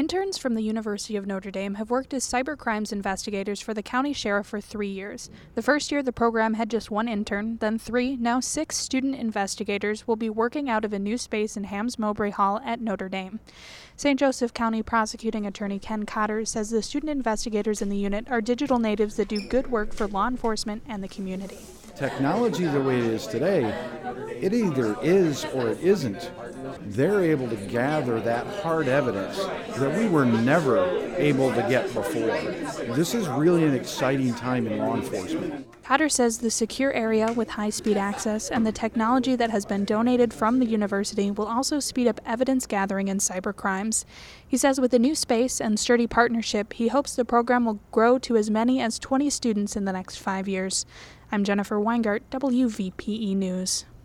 Interns from the University of Notre Dame have worked as cybercrimes investigators for the county sheriff for 3 years. The first year, the program had just 1 intern, then 3, now 6 student investigators will be working out of a new space in Hams-Mowbray Hall at Notre Dame. St. Joseph County Prosecuting Attorney Ken Cotter says the student investigators in the unit are digital natives that do good work for law enforcement and the community. Technology the way it is today, it either is or it isn't. They're able to gather that hard evidence that we were never able to get before. This is really an exciting time in law enforcement. Cotter says the secure area with high-speed access and the technology that has been donated from the university will also speed up evidence gathering in cybercrimes. He says with a new space and sturdy partnership, he hopes the program will grow to as many as 20 students in the next 5 years. I'm Jennifer Weingart, WVPE News.